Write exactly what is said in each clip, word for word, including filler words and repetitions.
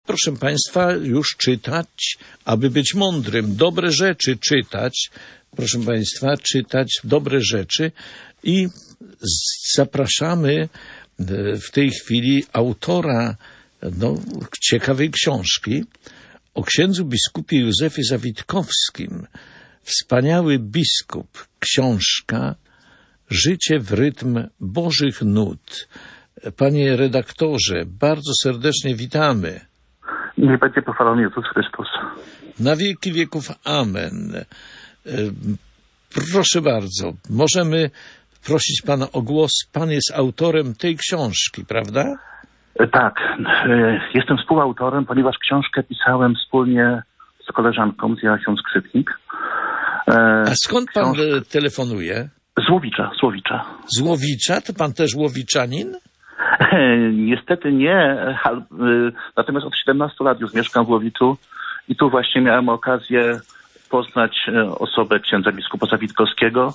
proszę państwa, już czytać, aby być mądrym, dobre rzeczy czytać, proszę państwa, czytać dobre rzeczy i zapraszamy w tej chwili autora no, ciekawej książki o księdzu biskupie Józefie Zawitkowskim. Wspaniały biskup, książka Życie w rytm Bożych nut. Panie redaktorze, bardzo serdecznie witamy. Niech będzie pochwalony Jezus Chrystus. Na wieki wieków amen. Proszę bardzo, możemy prosić pana o głos. Pan jest autorem tej książki, prawda? Tak, jestem współautorem, ponieważ książkę pisałem wspólnie z koleżanką, z Joasią Skrzypnik. A skąd pan Książka... telefonuje? Z Łowicza, z Łowicza. Z Łowicza? To pan też Łowiczanin? Niestety nie, natomiast od siedemnastu lat już mieszkam w Łowiczu i tu właśnie miałem okazję poznać osobę księdza biskupa Zawitkowskiego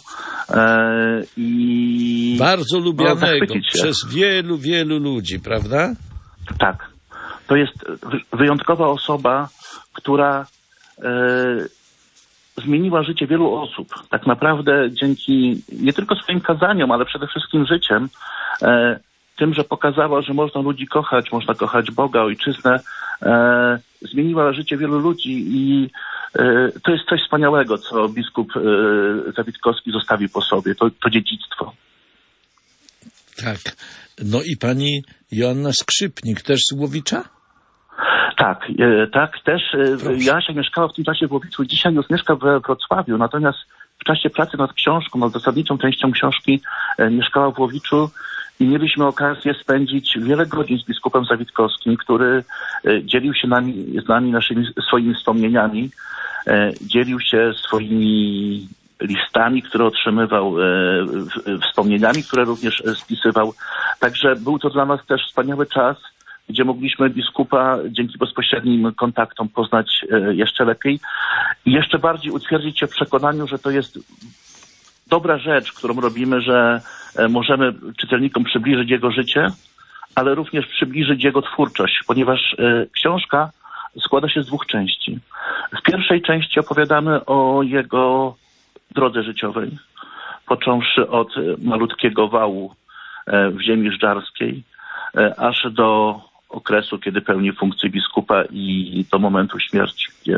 i... Bardzo lubianego no, przez wielu, wielu ludzi, prawda? Tak. To jest wyjątkowa osoba, która e, zmieniła życie wielu osób. Tak naprawdę dzięki nie tylko swoim kazaniom, ale przede wszystkim życiem, e, tym, że pokazała, że można ludzi kochać, można kochać Boga, ojczyznę, e, zmieniła życie wielu ludzi i e, to jest coś wspaniałego, co biskup e, Zawitkowski zostawił po sobie, to, to dziedzictwo. Tak. No i pani Joanna Skrzypnik, też z Łowicza? Tak, e, tak, też. E, Jasia mieszkała w tym czasie w Łowiczu, dzisiaj już mieszka we Wrocławiu, natomiast w czasie pracy nad książką, nad zasadniczą częścią książki e, mieszkała w Łowiczu i mieliśmy okazję spędzić wiele godzin z biskupem Zawitkowskim, który e, dzielił się nami, z nami naszymi, swoimi wspomnieniami, e, dzielił się swoimi listami, które otrzymywał, e, wspomnieniami, które również spisywał. Także był to dla nas też wspaniały czas, gdzie mogliśmy biskupa dzięki bezpośrednim kontaktom poznać e, jeszcze lepiej i jeszcze bardziej utwierdzić się w przekonaniu, że to jest dobra rzecz, którą robimy, że e, możemy czytelnikom przybliżyć jego życie, ale również przybliżyć jego twórczość, ponieważ e, książka składa się z dwóch części. W pierwszej części opowiadamy o jego drodze życiowej, począwszy od malutkiego wału w ziemi żdżarskiej, aż do okresu, kiedy pełni funkcję biskupa i do momentu śmierci, gdzie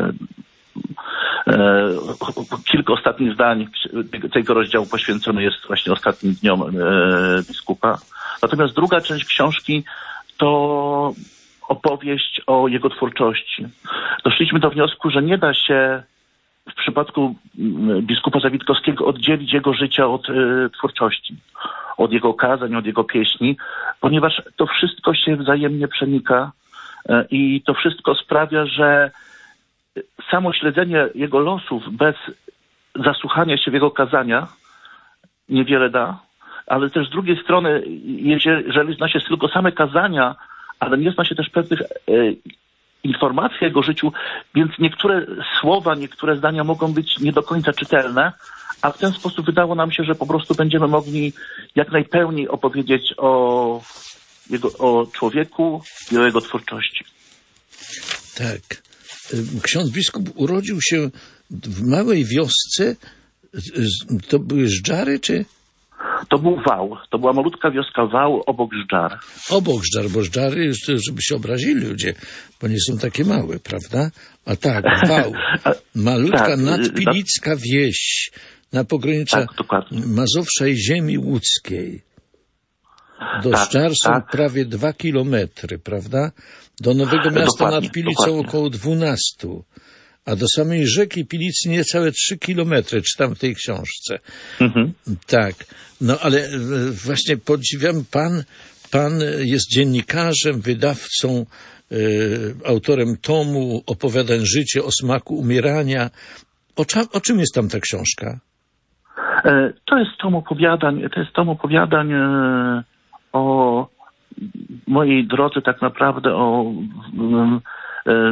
kilka ostatnich zdań tego rozdziału poświęcone jest właśnie ostatnim dniom biskupa. Natomiast druga część książki to opowieść o jego twórczości. Doszliśmy do wniosku, że nie da się w przypadku biskupa Zawitkowskiego oddzielić jego życia od y, twórczości, od jego kazań, od jego pieśni, ponieważ to wszystko się wzajemnie przenika y, i to wszystko sprawia, że samo śledzenie jego losów bez zasłuchania się w jego kazania niewiele da, ale też z drugiej strony, jeżeli zna się tylko same kazania, ale nie zna się też pewnych y, informacji o jego życiu, więc niektóre słowa, niektóre zdania mogą być nie do końca czytelne, a w ten sposób wydało nam się, że po prostu będziemy mogli jak najpełniej opowiedzieć o, jego, o człowieku i o jego twórczości. Tak. Ksiądz biskup urodził się w małej wiosce. To były Żdżary, czy? To był Wał. To była malutka wioska Wał obok Żdżar. Obok Żdżar, bo Żdżary, żeby się obrazili ludzie, bo nie są takie małe, prawda? A tak, Wał. Malutka tak, nadpilicka wieś na pograniczu tak, Mazowsza i ziemi łódzkiej. Do tak, Żdżar są tak. prawie dwa kilometry, prawda? Do Nowego Miasta dokładnie, nad Pilicą dokładnie. Około dwunastu. A do samej rzeki Pilicy niecałe trzy kilometry, czytam w tej książce. Mhm. Tak. No ale właśnie podziwiam, pan, pan jest dziennikarzem, wydawcą, y, autorem tomu opowiadań Życie o smaku umierania. O, cza, o czym jest tam ta książka? E, to jest tom opowiadań, to jest tom opowiadań e, o mojej drodze tak naprawdę, o e,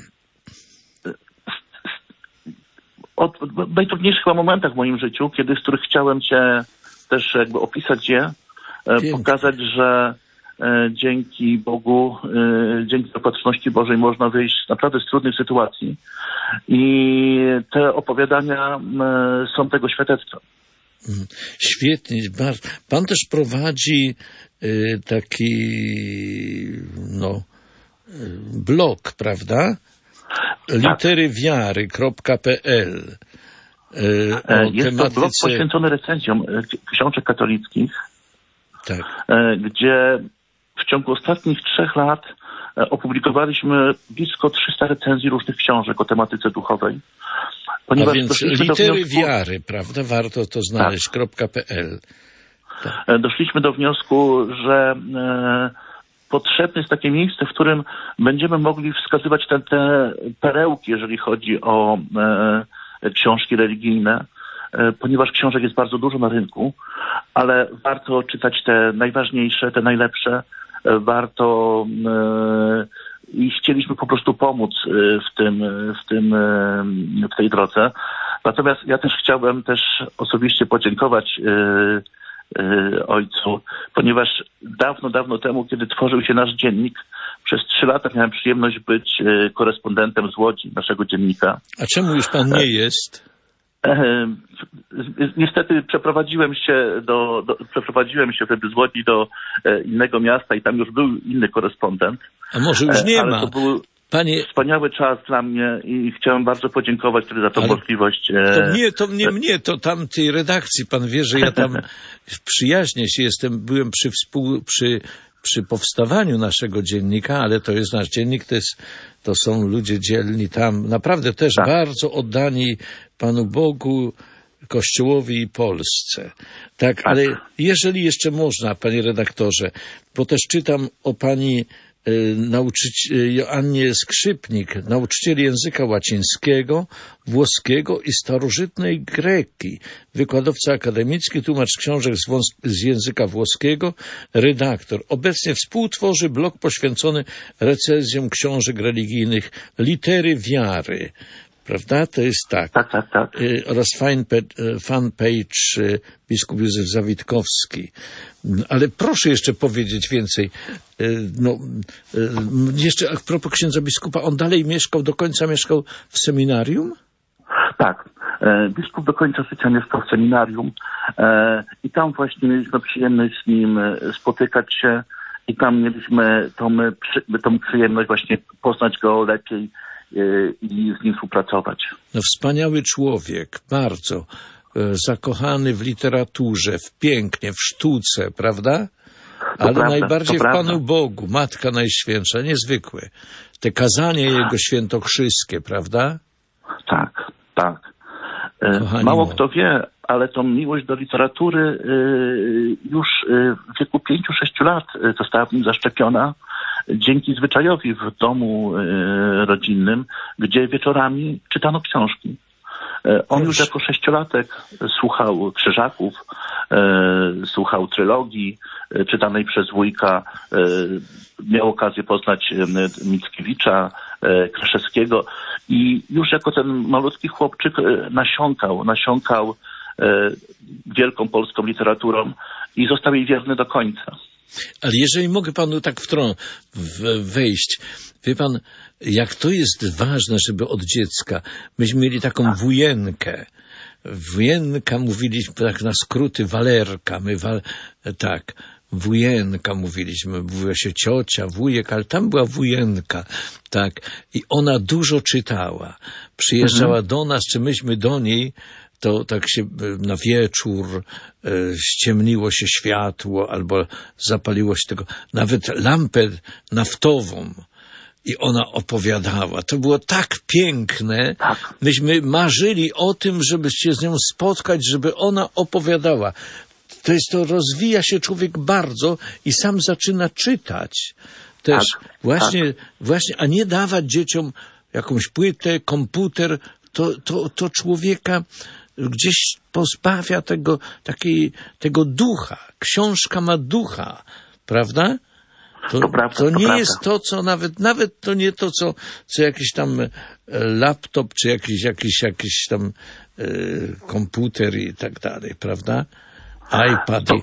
od najtrudniejszych chyba momentach w moim życiu, kiedy, z których chciałem się też jakby opisać je, Pięknie. pokazać, że dzięki Bogu, dzięki opatrzności Bożej można wyjść naprawdę z trudnych sytuacji. I te opowiadania są tego świadectwem. Świetnie. Pan też prowadzi taki no, blog, prawda? litery wiary kropka p l. Jest tematyce... to blog poświęcony recenzjom książek katolickich, tak. Gdzie w ciągu ostatnich trzech lat opublikowaliśmy blisko trzysta recenzji różnych książek o tematyce duchowej. Ponieważ A więc litery wniosku... wiary, prawda? Warto to znaleźć, tak. .pl. Tak. Doszliśmy do wniosku, że e, potrzebne jest takie miejsce, w którym będziemy mogli wskazywać te, te perełki, jeżeli chodzi o e, książki religijne, e, ponieważ książek jest bardzo dużo na rynku, ale warto czytać te najważniejsze, te najlepsze, e, warto e, i chcieliśmy po prostu pomóc w tym, w tym, w tej drodze. Natomiast ja też chciałbym też osobiście podziękować ojcu, ponieważ dawno, dawno temu, kiedy tworzył się nasz dziennik, przez trzy lata miałem przyjemność być korespondentem z Łodzi, naszego dziennika. A czemu już pan nie jest? Niestety przeprowadziłem się do, do przeprowadziłem się wtedy z Łodzi do innego miasta i tam już był inny korespondent. A może już nie ale ma? To był Panie... wspaniały czas dla mnie i chciałem bardzo podziękować wtedy za tą ale możliwość. To mnie, to mnie, mnie, to tamtej redakcji. Pan wie, że ja tam przyjaźnię się jestem, byłem przy współ, przy przy powstawaniu naszego dziennika, ale to jest nasz dziennik, to, jest, to są ludzie dzielni tam, naprawdę też tak. bardzo oddani Panu Bogu, Kościołowi i Polsce. Tak, ale jeżeli jeszcze można, panie redaktorze, bo też czytam o pani nauczyciel Joannie Skrzypnik, nauczyciel języka łacińskiego, włoskiego i starożytnej greki, wykładowca akademicki, tłumacz książek z, wąs- z języka włoskiego, redaktor. Obecnie współtworzy blog poświęcony recenzjom książek religijnych Litery wiary. Prawda? To jest tak. Tak, tak, tak. Oraz fanpage biskup Józef Zawitkowski. Ale proszę jeszcze powiedzieć więcej. No, jeszcze a propos księdza biskupa, on dalej mieszkał, do końca mieszkał w seminarium? Tak. Biskup do końca życia mieszkał w seminarium i tam właśnie mieliśmy przyjemność z nim spotykać się i tam mieliśmy tą, tą przyjemność właśnie poznać go lepiej i z nim współpracować. No, wspaniały człowiek, bardzo zakochany w literaturze, w pięknie, w sztuce, prawda? Ale prawda, najbardziej w Panu Bogu, Matka Najświętsza, niezwykłe. Te kazanie jego świętokrzyskie, prawda? Tak, tak. Kochani Mało moi. kto wie, ale tą miłość do literatury już w wieku pięciu, sześciu lat została w nim zaszczepiona. Dzięki zwyczajowi w domu e, rodzinnym, gdzie wieczorami czytano książki. E, on już jako sześciolatek słuchał Krzyżaków, e, słuchał trylogii e, czytanej przez wujka, e, miał okazję poznać e, Mickiewicza, e, Kraszewskiego i już jako ten malutki chłopczyk e, nasiąkał, nasiąkał e, wielką polską literaturą i został jej wierny do końca. Ale jeżeli mogę panu tak w tron w, wejść, wie pan, jak to jest ważne, żeby od dziecka, myśmy mieli taką wujenkę, wujenka mówiliśmy tak na skróty, walerka, my wal, tak, wujenka mówiliśmy, mówiła się ciocia, wujek, ale tam była wujenka, tak, i ona dużo czytała, przyjeżdżała mhm. do nas, czy myśmy do niej, to tak się na wieczór e, ściemniło się światło albo zapaliło się tego, nawet lampę naftową i ona opowiadała. To było tak piękne. Myśmy marzyli o tym, żeby się z nią spotkać, żeby ona opowiadała. To jest to, rozwija się człowiek bardzo i sam zaczyna czytać. Też tak, właśnie, tak. właśnie, a nie dawać dzieciom jakąś płytę, komputer, to, to, to człowieka gdzieś pozbawia tego, takiej, tego ducha. Książka ma ducha, prawda? To, to, prawda, to nie to prawda. jest to, co nawet, nawet to nie to, co, co jakiś tam laptop, czy jakiś, jakiś, jakiś tam e, komputer i tak dalej, prawda? iPad. To,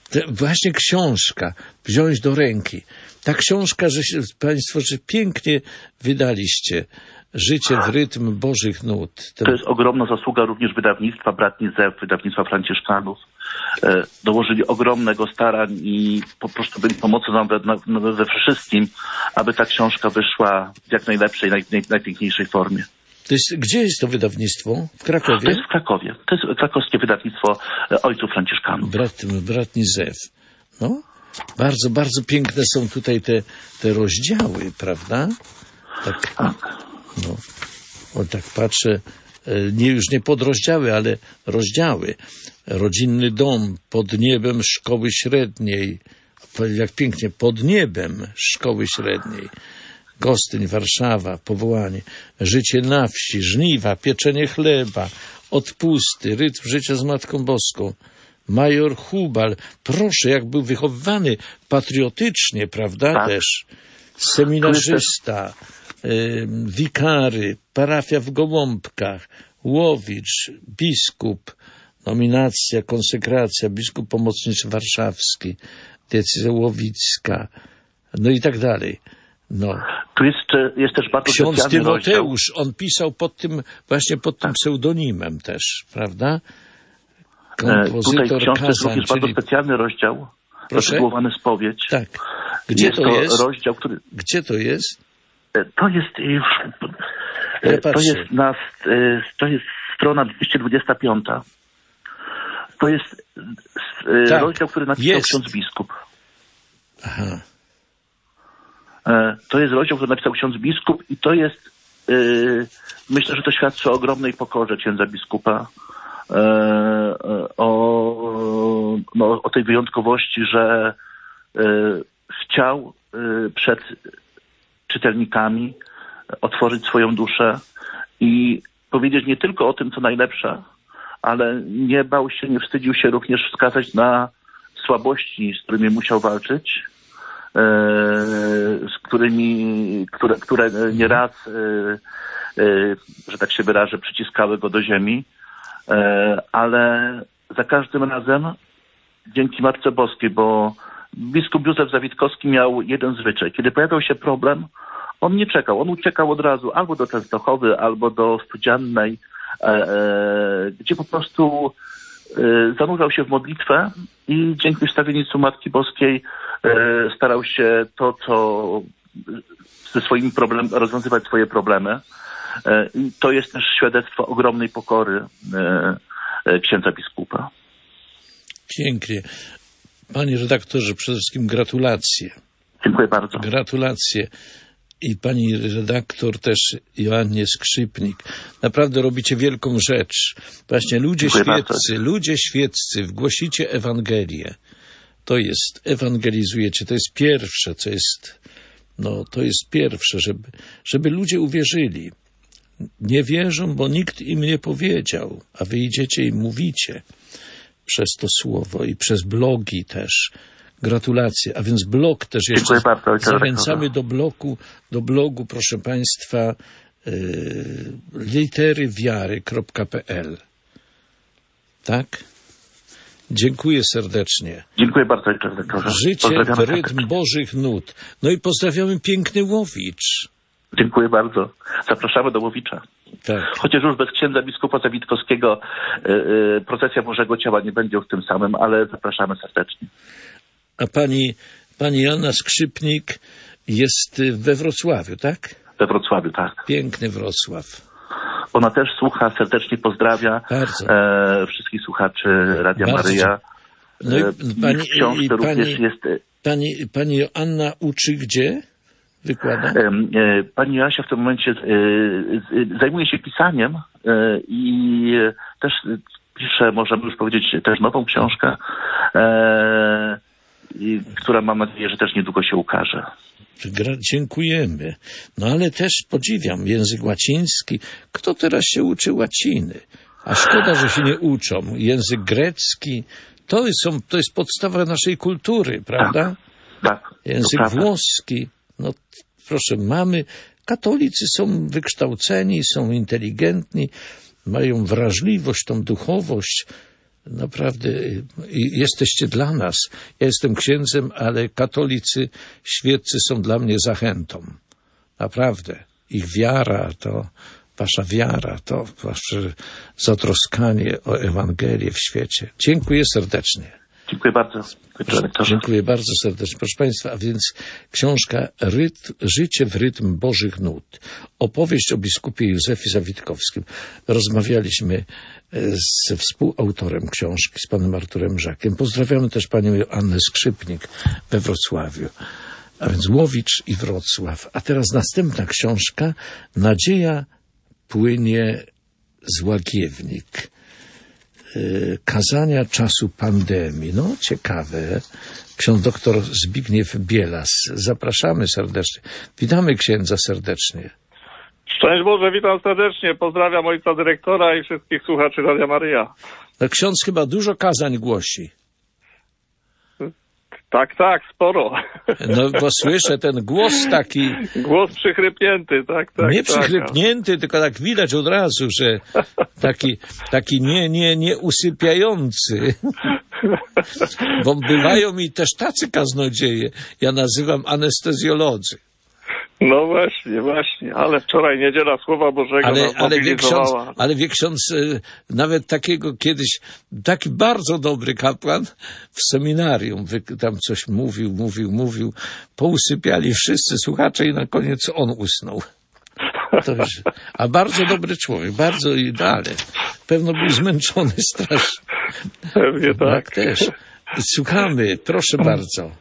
Te, właśnie książka, wziąć do ręki. Ta książka, że się, państwo, że pięknie wydaliście. Życie w rytm Bożych nut. To, to jest ogromna zasługa również wydawnictwa Bratni Zew, wydawnictwa Franciszkanów. E, dołożyli ogromnego starań i po prostu byli pomocą nam we, na, we wszystkim, aby ta książka wyszła w jak najlepszej, naj, naj, najpiękniejszej formie. To jest, gdzie jest to wydawnictwo? W Krakowie? To jest w Krakowie. To jest krakowskie wydawnictwo Ojców Franciszkanów. Brat, Bratni Zew. No, bardzo, bardzo piękne są tutaj te, te rozdziały, prawda? Tak. No, o tak patrzę, nie już nie podrozdziały, ale rozdziały. Rodzinny dom pod niebem szkoły średniej. Jak pięknie, pod niebem szkoły średniej. Gostyń, Warszawa, powołanie. Życie na wsi, żniwa, pieczenie chleba, odpusty, rytm życia z Matką Boską. Major Hubal, proszę, jak był wychowywany patriotycznie, prawda, tak. Też. Seminarzysta, y, wikary, parafia w Gołąbkach, Łowicz, biskup, nominacja, konsekracja, biskup pomocniczy warszawski, decyzja łowicka, no i tak dalej. No. Tu jest, jest też bardzo Ksiądz Tymoteusz, on pisał pod tym, właśnie pod tym pseudonimem też, prawda? Kompozytor Tutaj w książce jest również czyli... bardzo specjalny rozdział, zatytułowany Spowiedź. Tak. Gdzie jest to, to jest? Rozdział, który... Gdzie to jest? To jest już... Ja to jest na, to jest strona dwieście dwadzieścia pięć. To jest tak, rozdział, który napisał jest. ksiądz biskup. Aha. To jest rozdział, który napisał ksiądz biskup i to jest, yy, myślę, że to świadczy o ogromnej pokorze księdza biskupa, yy, o, no, o tej wyjątkowości, że yy, chciał yy, przed czytelnikami otworzyć swoją duszę i powiedzieć nie tylko o tym, co najlepsze, ale nie bał się, nie wstydził się również wskazać na słabości, z którymi musiał walczyć, z którymi, które, które nieraz, że tak się wyrażę, przyciskały go do ziemi, ale za każdym razem dzięki Matce Boskiej, bo biskup Józef Zawitkowski miał jeden zwyczaj. Kiedy pojawiał się problem, on nie czekał, on uciekał od razu albo do Częstochowy, albo do Studziannej, gdzie po prostu zanurzał się w modlitwę i dzięki wstawiennictwu Matki Boskiej starał się to, co ze swoimi problemami, rozwiązywać swoje problemy. I to jest też świadectwo ogromnej pokory księdza biskupa. Pięknie. Panie redaktorze, przede wszystkim gratulacje. Dziękuję bardzo. Gratulacje. I pani redaktor też Joannie Skrzypnik. Naprawdę robicie wielką rzecz. Właśnie ludzie Dziękuję świeccy, bardzo. ludzie świeccy, wgłosicie Ewangelię. To jest, ewangelizujecie, to jest pierwsze, co jest, no to jest pierwsze, żeby, żeby ludzie uwierzyli. Nie wierzą, bo nikt im nie powiedział, a wy idziecie i mówicie przez to słowo i przez blogi też. Gratulacje. A więc blog też jeszcze. Bardzo, zachęcamy do blogu, do blogu, proszę państwa, yy, literywiary kropka p l. Tak? Dziękuję serdecznie. Dziękuję bardzo, redaktorze. Życie w rytm Bożych nut. No i pozdrawiamy piękny Łowicz. Dziękuję bardzo. Zapraszamy do Łowicza. Tak. Chociaż już bez księdza biskupa Zawitkowskiego yy, yy, procesja Bożego Ciała nie będzie w tym samym, ale zapraszamy serdecznie. A pani, pani Joanna Skrzypnik jest we Wrocławiu, tak? We Wrocławiu, tak. Piękny Wrocław. Ona też słucha, serdecznie pozdrawia e, wszystkich słuchaczy Radia Bardzo. Maryja. No i pani, i, i pani, jest... pani, pani Joanna uczy gdzie? Wykłada? E, e, pani Joasia w tym momencie e, e, zajmuje się pisaniem e, i też pisze, możemy już powiedzieć, też nową książkę, e, i, która mam nadzieję, że też niedługo się ukaże. Dziękujemy. No ale też podziwiam język łaciński. Kto teraz się uczy łaciny? A szkoda, że się nie uczą. Język grecki, to, są, to jest podstawa naszej kultury, prawda? Tak. tak język włoski. No proszę, mamy, katolicy są wykształceni, są inteligentni, mają wrażliwość, tą duchowość. naprawdę jesteście dla nas. Ja jestem księdzem, ale katolicy świeccy są dla mnie zachętą. Naprawdę. Ich wiara, to wasza wiara, to wasze zatroskanie o Ewangelię w świecie. Dziękuję serdecznie. Dziękuję bardzo. Dziękuję bardzo serdecznie. Proszę Państwa, a więc książka Rytm, Życie w rytm Bożych Nut. Opowieść o biskupie Józefie Zawitkowskim. Rozmawialiśmy ze współautorem książki, z panem Arturem Żakiem. Pozdrawiamy też panią Joannę Skrzypnik we Wrocławiu. A więc Łowicz i Wrocław. A teraz następna książka. Nadzieja płynie z Łagiewnik. Kazania czasu pandemii. No, ciekawe. Ksiądz doktor Zbigniew Bielas. Zapraszamy serdecznie. Witamy księdza serdecznie. Szczęść Boże, witam serdecznie. Pozdrawiam ojca dyrektora i wszystkich słuchaczy Radia Maryja. No, ksiądz chyba dużo kazań głosi. Tak, tak, sporo. No, bo słyszę ten głos taki... Głos przychrypnięty, tak, tak. Nie przychrypnięty, tak. Tylko tak widać od razu, że taki, taki nie, nie, nie usypiający. Bo bywają mi też tacy kaznodzieje. Ja nazywam anestezjolodzy. No właśnie, właśnie, ale wczoraj niedziela Słowa Bożego ale, ale, wie ksiądz, ale ale wie ksiądz, nawet takiego kiedyś, taki bardzo dobry kapłan w seminarium, tam coś mówił, mówił, mówił, pousypiali wszyscy słuchacze i na koniec on usnął. To już, a bardzo dobry człowiek, bardzo idealny. Pewno był zmęczony strasznie. Pewnie tak. Tak też. Słuchamy, proszę bardzo.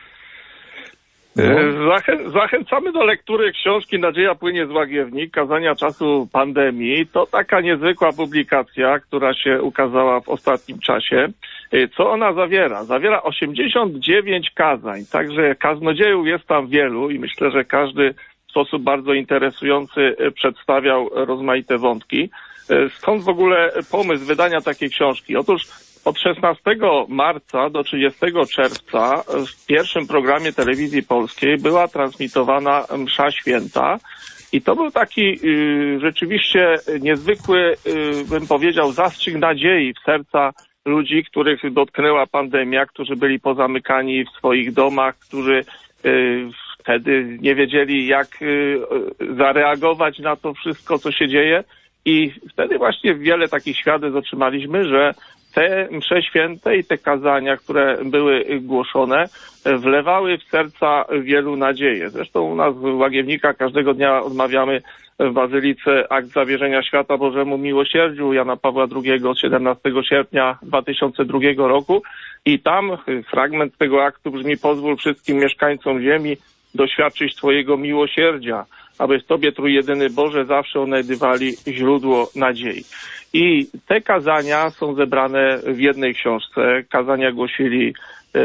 No. Zachę- zachęcamy do lektury książki Nadzieja płynie z Łagiewnik, kazania czasu pandemii. To taka niezwykła publikacja, która się ukazała w ostatnim czasie. Co ona zawiera? Zawiera osiemdziesiąt dziewięć kazań, także kaznodziejów jest tam wielu i myślę, że każdy w sposób bardzo interesujący przedstawiał rozmaite wątki. Skąd w ogóle pomysł wydania takiej książki? Otóż od szesnastego marca do trzydziestego czerwca w pierwszym programie telewizji polskiej była transmitowana msza święta i to był taki y, rzeczywiście niezwykły, y, bym powiedział, zastrzyk nadziei w serca ludzi, których dotknęła pandemia, którzy byli pozamykani w swoich domach, którzy y, wtedy nie wiedzieli, jak y, zareagować na to wszystko, co się dzieje. I wtedy właśnie wiele takich świadectw otrzymaliśmy, że te msze święte i te kazania, które były głoszone, wlewały w serca wielu nadzieję. Zresztą u nas w Łagiewnikach każdego dnia odmawiamy w Bazylice akt zawierzenia świata Bożemu Miłosierdziu Jana Pawła drugiego od siedemnastego sierpnia dwa tysiące drugiego roku i tam fragment tego aktu brzmi: pozwól wszystkim mieszkańcom ziemi doświadczyć Twojego miłosierdzia, aby w Tobie, Trójjedyny Boże, zawsze odnajdywali źródło nadziei. I te kazania są zebrane w jednej książce. Kazania głosili e,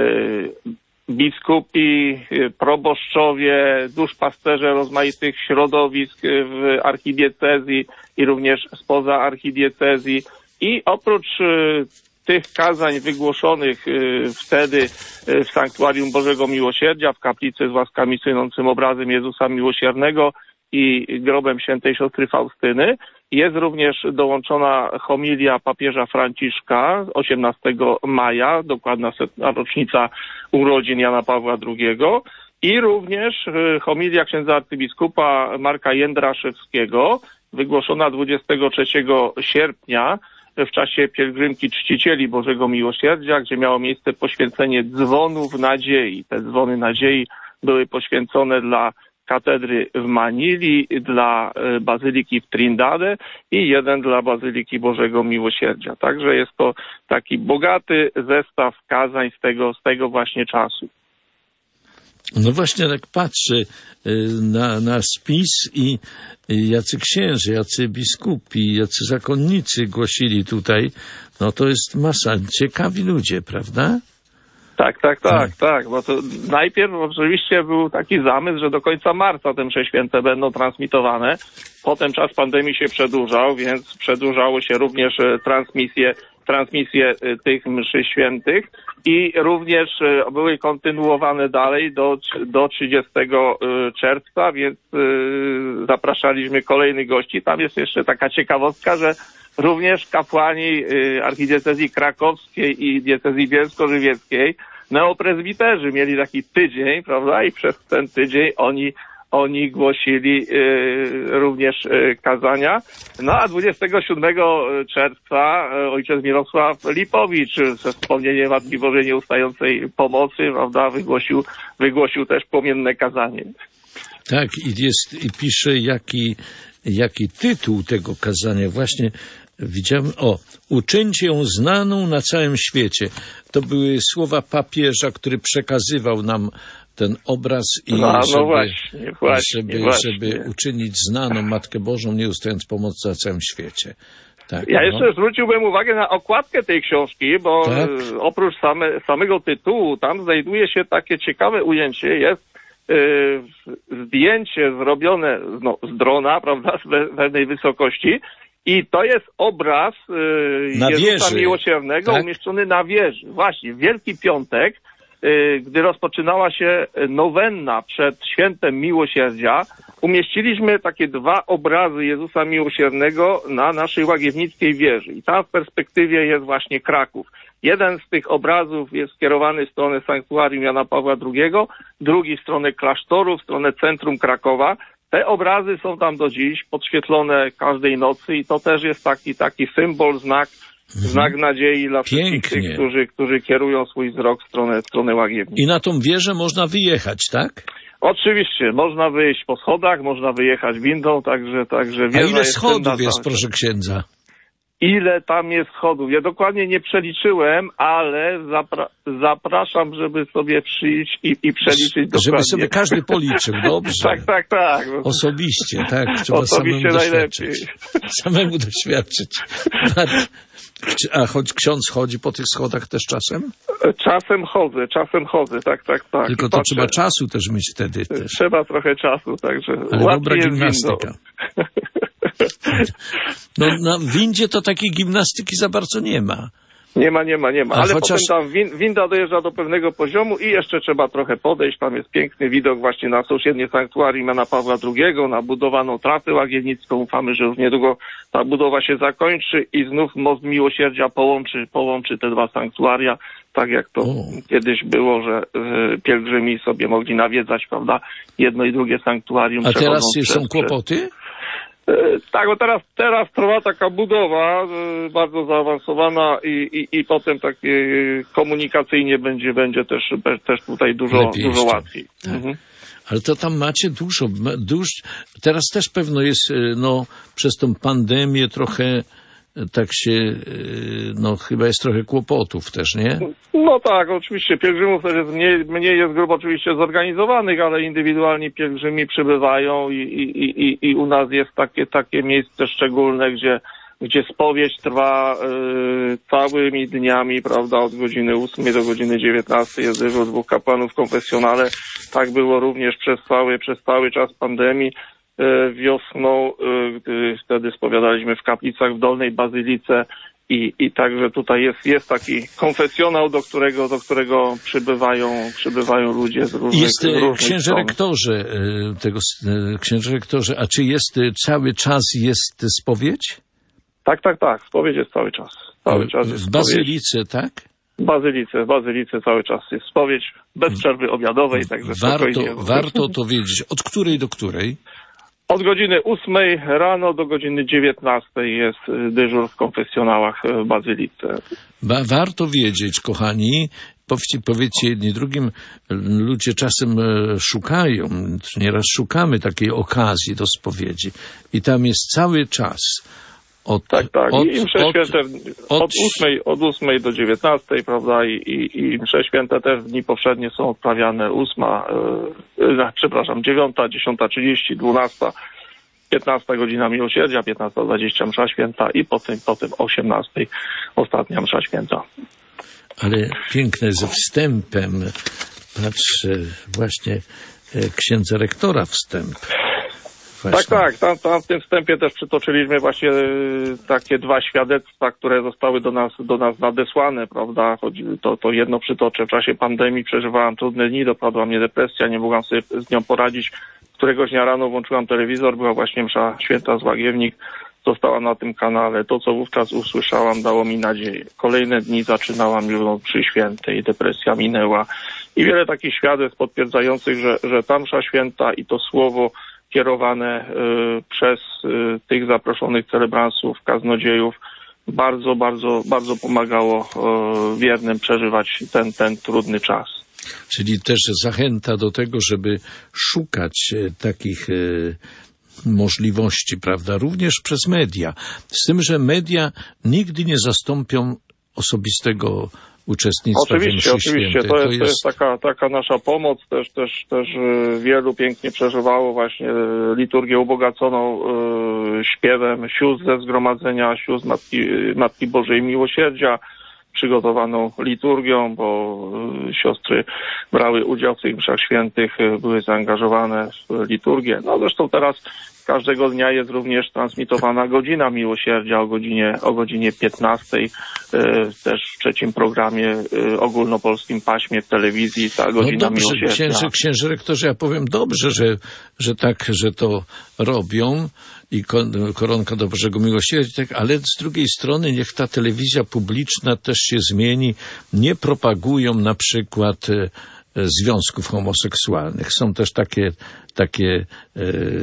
biskupi, e, proboszczowie, duszpasterze rozmaitych środowisk w archidiecezji i również spoza archidiecezji. I oprócz e, tych kazań wygłoszonych y, wtedy y, w Sanktuarium Bożego Miłosierdzia, w kaplicy z łaskami słynącym obrazem Jezusa Miłosiernego i grobem świętej siostry Faustyny, jest również dołączona homilia papieża Franciszka osiemnastego maja, dokładna setna rocznica urodzin Jana Pawła drugiego, i również y, homilia księdza arcybiskupa Marka Jędraszewskiego, wygłoszona dwudziestego trzeciego sierpnia w czasie pielgrzymki czcicieli Bożego Miłosierdzia, gdzie miało miejsce poświęcenie dzwonów nadziei. Te dzwony nadziei były poświęcone dla katedry w Manili, dla bazyliki w Trindade i jeden dla bazyliki Bożego Miłosierdzia. Także jest to taki bogaty zestaw kazań z tego, z tego właśnie czasu. No właśnie tak patrzę na, na spis i jacy księży, jacy biskupi, jacy zakonnicy głosili tutaj. No to jest masa. Ciekawi ludzie, prawda? Tak, tak, tak, tak, tak, bo to najpierw oczywiście był taki zamysł, że do końca marca te msze święte będą transmitowane. Potem czas pandemii się przedłużał, więc przedłużało się również transmisje, transmisje tych mszy świętych i również były kontynuowane dalej do, do trzydziestego czerwca, więc zapraszaliśmy kolejnych gości. Tam jest jeszcze taka ciekawostka, że również kapłani archidiecezji krakowskiej i diecezji bielsko-żywieckiej, neoprezbiterzy mieli taki tydzień, prawda, i przez ten tydzień oni Oni głosili y, również y, kazania. No a dwudziestego siódmego czerwca y, ojciec Mirosław Lipowicz ze wspomnieniem Matki Bożej Nieustającej Pomocy, prawda, wygłosił, wygłosił też płomienne kazanie. Tak, i jest, i pisze, jaki, jaki tytuł tego kazania. Właśnie widziałem, o, uczyńcie ją znaną na całym świecie. To były słowa papieża, który przekazywał nam ten obraz i no, żeby, no właśnie, właśnie, żeby, właśnie. żeby uczynić znaną Matkę Bożą, nie ustając pomocy na całym świecie. Tak, ja no. jeszcze zwróciłbym uwagę na okładkę tej książki, bo tak? oprócz same, samego tytułu tam znajduje się takie ciekawe ujęcie, jest yy, zdjęcie zrobione no, z drona, prawda, z pewnej wysokości i to jest obraz yy, na Jezusa wieży, Miłosiernego tak? umieszczony na wieży. Właśnie, w Wielki Piątek, gdy rozpoczynała się nowenna przed Świętem Miłosierdzia, umieściliśmy takie dwa obrazy Jezusa Miłosiernego na naszej łagiewnickiej wieży. I tam w perspektywie jest właśnie Kraków. Jeden z tych obrazów jest skierowany w stronę sanktuarium Jana Pawła drugiego, drugi w stronę klasztoru, w stronę centrum Krakowa. Te obrazy są tam do dziś podświetlone każdej nocy i to też jest taki, taki symbol, znak, Mhm. Znak nadziei dla wszystkich tych, którzy, którzy kierują swój wzrok w stronę, w stronę Łagiewnicy. I na tą wieżę można wyjechać, tak? Oczywiście, można wyjść po schodach, można wyjechać windą, także... także A ile schodów jest, proszę księdza? Ile tam jest schodów? Ja dokładnie nie przeliczyłem, ale zapra zapraszam, żeby sobie przyjść i, i przeliczyć dokładnie. Żeby sobie każdy policzył, dobrze. Tak, tak, tak. Osobiście, tak. Trzeba Osobiście samemu najlepiej. Doświadczyć. Samemu doświadczyć. A choć ksiądz chodzi po tych schodach też czasem? Czasem chodzę, czasem chodzę, tak, tak, tak. Tylko to trzeba czasu też mieć wtedy. Też. Trzeba trochę czasu, także ale dobra gimnastyka. No na windzie to takiej gimnastyki za bardzo nie ma. Nie ma, nie ma, nie ma. A ale chociaż... potem tam win winda dojeżdża do pewnego poziomu i jeszcze trzeba trochę podejść. Tam jest piękny widok właśnie na sąsiednie sanktuarium Jana Pawła drugiego, na budowaną trasę łagiewnicką. Ufamy, że już niedługo ta budowa się zakończy i znów Most Miłosierdzia połączy, połączy te dwa sanktuaria, tak jak to o. kiedyś było, że y, pielgrzymi sobie mogli nawiedzać, prawda, jedno i drugie sanktuarium. A teraz są kłopoty? Przez... Tak, bo teraz, teraz trwa taka budowa y, bardzo zaawansowana i, i, i potem takie y, komunikacyjnie będzie, będzie też, też tutaj dużo, dużo łatwiej. Tak. Mhm. Ale to tam macie dużo, dużo, teraz też pewno jest, no, przez tą pandemię trochę tak się, no chyba jest trochę kłopotów też, nie? No tak, oczywiście pielgrzymów też jest mniej, mniej jest grup oczywiście zorganizowanych, ale indywidualni pielgrzymi przybywają i, i, i, i u nas jest takie, takie miejsce szczególne, gdzie, gdzie spowiedź trwa y, całymi dniami, prawda, od godziny ósmej do godziny dziewiętnastej jest dyżur dwóch kapłanów w konfesjonale. Tak było również przez cały, przez cały czas pandemii. Wiosną, gdy wtedy spowiadaliśmy w kaplicach w Dolnej Bazylice i, i także tutaj jest, jest taki konfesjonał, do którego, do którego przybywają, przybywają ludzie z różnych, jest, z różnych księże stron. rektorze, tego, księże rektorze, a czy jest cały czas jest spowiedź? Tak, tak, tak, spowiedź jest cały czas. Cały czas jest w Bazylice, tak? W Bazylice, w Bazylice cały czas jest spowiedź, bez przerwy obiadowej, także warto, spokojnie. warto to wiedzieć. Od której do której? Od godziny ósmej rano do godziny dziewiętnastej jest dyżur w konfesjonałach w Bazylice. Ba warto wiedzieć, kochani, powiedzcie, powiedzcie jedni drugim, ludzie czasem szukają, nieraz szukamy takiej okazji do spowiedzi i tam jest cały czas. Od, tak, tak. Od, I msze święte od, od, ósmej, od ósmej do dziewiętnastej, prawda, i, i, i msze święte też w dni powszednie są odprawiane ósma, yy, przepraszam, dziewiąta, dziesiąta trzydzieści, dwunasta, piętnasta godzina miłosierdzia, piętnasta dwadzieścia msza święta i potem, potem osiemnastej ostatnia msza święta. Ale piękne ze wstępem, patrzę, właśnie księdza rektora wstęp. Właśnie. Tak, tak. Tam, tam w tym wstępie też przytoczyliśmy właśnie takie dwa świadectwa, które zostały do nas, do nas nadesłane, prawda? Chodzi, to, to jedno przytoczę. W czasie pandemii przeżywałam trudne dni, dopadła mnie depresja, nie mogłam sobie z nią poradzić. Któregoś dnia rano włączyłam telewizor, była właśnie msza święta z Łagiewnik. została na tym kanale. To, co wówczas usłyszałam, dało mi nadzieję. Kolejne dni zaczynałam już przy świętej, depresja minęła i wiele takich świadectw potwierdzających, że, że ta msza święta i to słowo kierowane y, przez y, tych zaproszonych celebransów, kaznodziejów bardzo, bardzo, bardzo pomagało y, wiernym przeżywać ten, ten trudny czas. Czyli też zachęta do tego, żeby szukać takich y, możliwości, prawda, również przez media. Z tym, że media nigdy nie zastąpią osobistego uczestnictwa oczywiście, w mszy oczywiście. świętej. To jest, to jest... to jest taka, taka nasza pomoc. Też, też, też wielu pięknie przeżywało właśnie liturgię ubogaconą y, śpiewem sióstr ze zgromadzenia, sióstr Matki, Matki Bożej Miłosierdzia, przygotowaną liturgią, bo y, siostry brały udział w tych mszach świętych, y, były zaangażowane w liturgię. No zresztą teraz każdego dnia jest również transmitowana godzina miłosierdzia o godzinie, o godzinie piętnastej, y, też w trzecim programie y, ogólnopolskim paśmie w telewizji ta godzina no dobrze, miłosierdzia. Księże, księże rektorze, ja powiem dobrze, że, że tak, że to robią i koronka do Bożego Miłosierdzia, tak, ale z drugiej strony niech ta telewizja publiczna też się zmieni. Nie propagują na przykład e, związków homoseksualnych. Są też takie, takie e,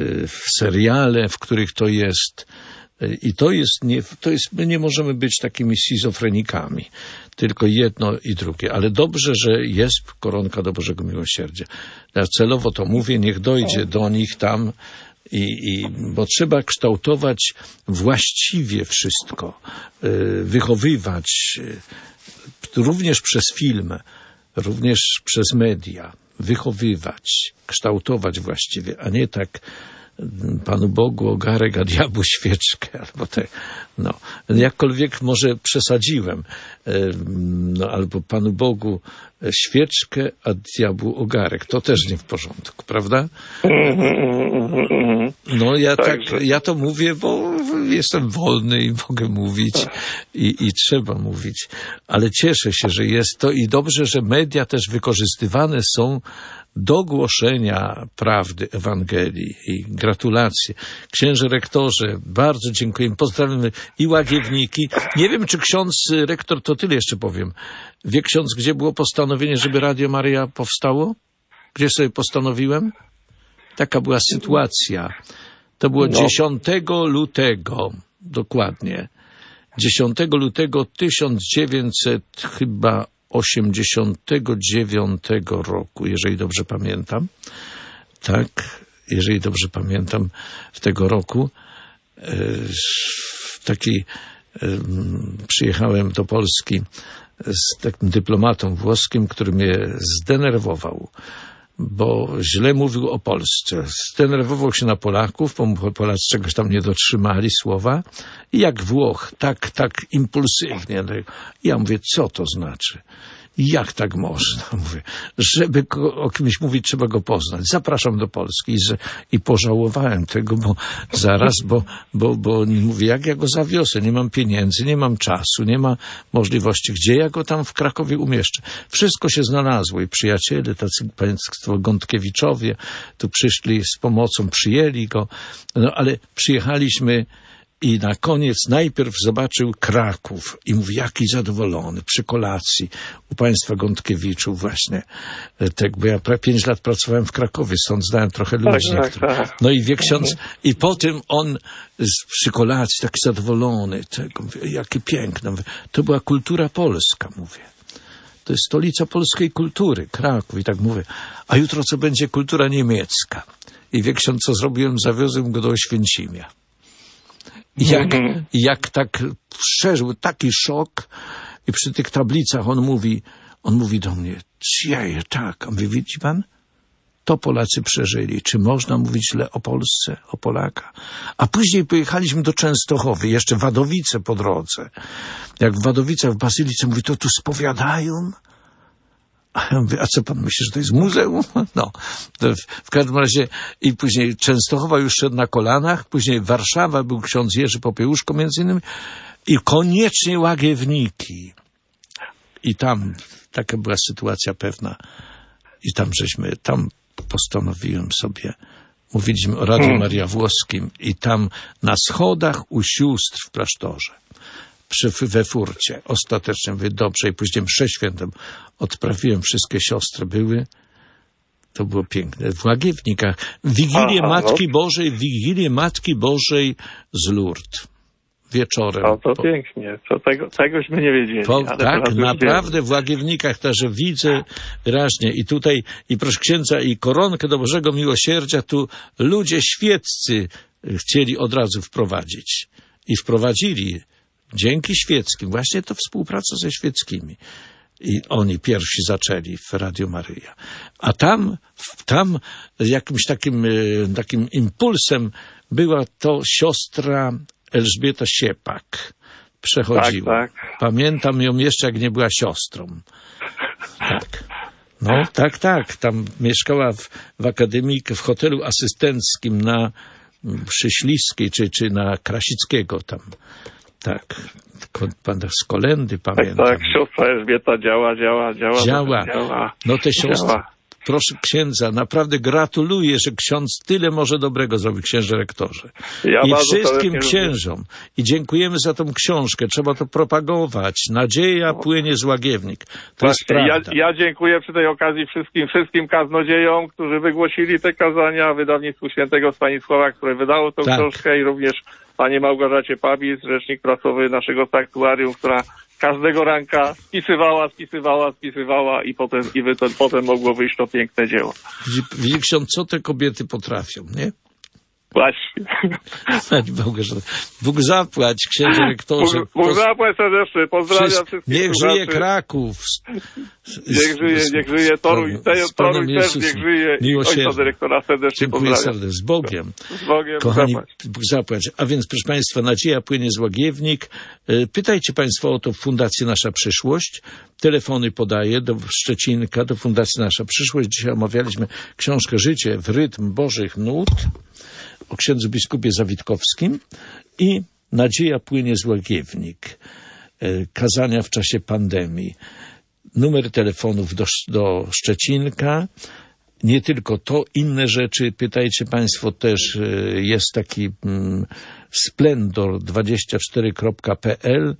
seriale, w których to jest. E, I to jest, nie, to jest, my nie możemy być takimi schizofrenikami. Tylko jedno i drugie. Ale dobrze, że jest koronka do Bożego Miłosierdzia. Ja celowo to mówię, niech dojdzie do nich tam. I, i, bo trzeba kształtować właściwie wszystko, y, wychowywać y, również przez film, również przez media, wychowywać, kształtować właściwie, a nie tak Panu Bogu ogarek, a diabłu świeczkę, albo te, no, jakkolwiek może przesadziłem, no, albo Panu Bogu świeczkę, a diabłu ogarek. To też nie w porządku, prawda? No, ja tak, ja to mówię, bo jestem wolny i mogę mówić i, i trzeba mówić, ale cieszę się, że jest to i dobrze, że media też wykorzystywane są do głoszenia prawdy Ewangelii i gratulacje. Księże rektorze, bardzo dziękujemy. Pozdrawiamy i Łagiewniki. Nie wiem, czy ksiądz rektor, to tyle jeszcze powiem. Wie ksiądz, gdzie było postanowienie, żeby Radio Maryja powstało? Gdzie sobie postanowiłem? Taka była sytuacja. To było no. dziesiątego lutego, dokładnie. dziesiątego lutego tysiąc dziewięćset chyba osiemdziesiątego dziewiątego roku, jeżeli dobrze pamiętam. Tak, jeżeli dobrze pamiętam, w tego roku taki przyjechałem do Polski z takim dyplomatą włoskim, który mnie zdenerwował, bo źle mówił o Polsce. Zdenerwował się na Polaków, bo Polacy czegoś tam nie dotrzymali słowa. I jak Włoch, tak, tak impulsywnie. Ja mówię, co to znaczy? Jak tak można? Mówię, żeby o kimś mówić, trzeba go poznać. Zapraszam do Polski. I, że, i pożałowałem tego, bo zaraz, bo, bo, bo mówię, jak ja go zawiozę? Nie mam pieniędzy, nie mam czasu, nie ma możliwości. Gdzie ja go tam w Krakowie umieszczę? Wszystko się znalazło i przyjaciele, tacy państwo Gątkiewiczowie tu przyszli z pomocą, przyjęli go. No ale przyjechaliśmy i na koniec najpierw zobaczył Kraków i mówi, jaki zadowolony przy kolacji u państwa Gątkiewiczów właśnie. Tak, bo ja pięć lat pracowałem w Krakowie, stąd znałem trochę ludzi. Tak, tak, tak. No i wie ksiądz, i potem on z, przy kolacji taki zadowolony, tego, mówię, jakie piękne. Mówię, to była kultura polska, mówię. To jest stolica polskiej kultury, Kraków. I tak mówię, a jutro co będzie kultura niemiecka? I wie ksiądz, co zrobiłem? Zawiozłem go do Oświęcimia. I jak, mm-hmm. jak tak przeżył taki szok i przy tych tablicach on mówi, on mówi do mnie, jeje, tak, a mówię, widzi pan? To Polacy przeżyli. Czy można mówić źle o Polsce, o Polaka? A później pojechaliśmy do Częstochowy, jeszcze Wadowice po drodze. Jak w Wadowicach, w Bazylice, mówi, to tu spowiadają? A ja mówię, a co pan myśli, że to jest muzeum? No, to w, w każdym razie i później Częstochowa już szedł na kolanach, później Warszawa, był ksiądz Jerzy Popiełuszko między innymi i koniecznie Łagiewniki. I tam taka była sytuacja pewna i tam żeśmy, tam postanowiłem sobie Mówiliśmy o Radiu Maria Włoskim i tam na schodach u sióstr w klasztorze, przy, we furcie, ostatecznie mówię, dobrze, i później mszę świętą odprawiłem, wszystkie siostry były. To było piękne. W Łagiewnikach. Wigilię Aha, Matki no. Bożej, Wigilię Matki Bożej z Lourdes. Wieczorem. O, to po... pięknie. To tego, tegośmy nie wiedzieli. Po, tak, naprawdę w Łagiewnikach też widzę wyraźnie. I tutaj, i proszę księdza, i koronkę do Bożego Miłosierdzia tu ludzie świeccy chcieli od razu wprowadzić. I wprowadzili dzięki świeckim. Właśnie to współpraca ze świeckimi. I oni pierwsi zaczęli w Radiu Maryja. A tam, tam jakimś takim, takim impulsem była to siostra Elżbieta Siepak. Przechodziła. Tak, tak. Pamiętam ją jeszcze, jak nie była siostrą. Tak. No, tak, tak. Tam mieszkała w, w akademii, w hotelu asystenckim na przy Śliskiej, czy, czy na Krasickiego tam. Tak. Pan z Kolendy pamiętam. Tak, tak, siostra Elżbieta działa, działa, działa. Działa. działa. No te siostry, działa. Proszę księdza, naprawdę gratuluję, że ksiądz tyle może dobrego zrobił, księże rektorze. Ja I wszystkim księżom. Lubię. I dziękujemy za tą książkę. Trzeba to propagować. Nadzieja płynie z Łagiewnik. To Właśnie, jest prawda. Ja, ja dziękuję przy tej okazji wszystkim, wszystkim kaznodziejom, którzy wygłosili te kazania, wydawnictwu świętego Stanisława, które wydało tą tak. książkę, i również pani Małgorzacie Pabis, rzecznik prasowy naszego sanktuarium, która każdego ranka spisywała, spisywała, spisywała i potem, i wy, to, potem mogło wyjść to piękne dzieło. Widzi, widzi ksiądz, co te kobiety potrafią, nie? Właśnie. Bóg zapłać, księże rektorze. Bóg, Bóg zapłać serdecznie. Pozdrawiam Wszyst... wszystkich. Niech żyje Kraków. Niech żyje, niech żyje Toruń, z Toruń też niech żyje. I ojca dyrektora serdecznie Dziękuję serdecznie. Z Bogiem. Z Bogiem. Kochani, Bóg zapłać. A więc, proszę Państwa, nadzieja płynie z Łagiewnik. Pytajcie Państwo o to w Fundacji Nasza Przyszłość. Telefony podaję do Szczecinka, do Fundacji Nasza Przyszłość. Dzisiaj omawialiśmy książkę Życie w rytm Bożych Nut o księdzu biskupie Zawitkowskim i Nadzieja płynie z Łagiewnik. Kazania w czasie pandemii. Numer telefonów do, do Szczecinka. Nie tylko to, inne rzeczy. Pytajcie Państwo też, jest taki mm, splendor dwadzieścia cztery kropka p l.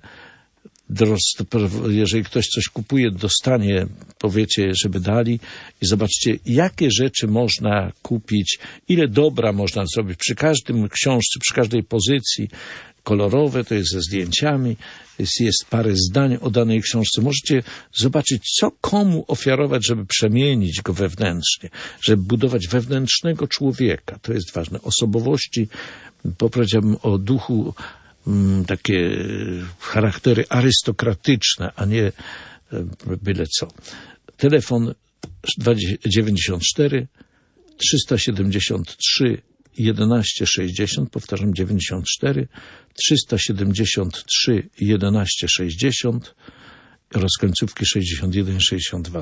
Jeżeli ktoś coś kupuje, dostanie, powiecie, żeby dali i zobaczcie, jakie rzeczy można kupić, ile dobra można zrobić przy każdym książce, przy każdej pozycji. Kolorowe, to jest ze zdjęciami, jest, jest parę zdań o danej książce. Możecie zobaczyć, co komu ofiarować, żeby przemienić go wewnętrznie, żeby budować wewnętrznego człowieka. To jest ważne. Osobowości, powiedziałbym o duchu, takie charaktery arystokratyczne, a nie byle co. Telefon dziewięćdziesiąt cztery trzysta siedemdziesiąt trzy jedenaście sześćdziesiąt, powtarzam dziewięćdziesiąt cztery trzysta siedemdziesiąt trzy jedenaście sześćdziesiąt oraz końcówki sześćdziesiąt jeden sześćdziesiąt dwa.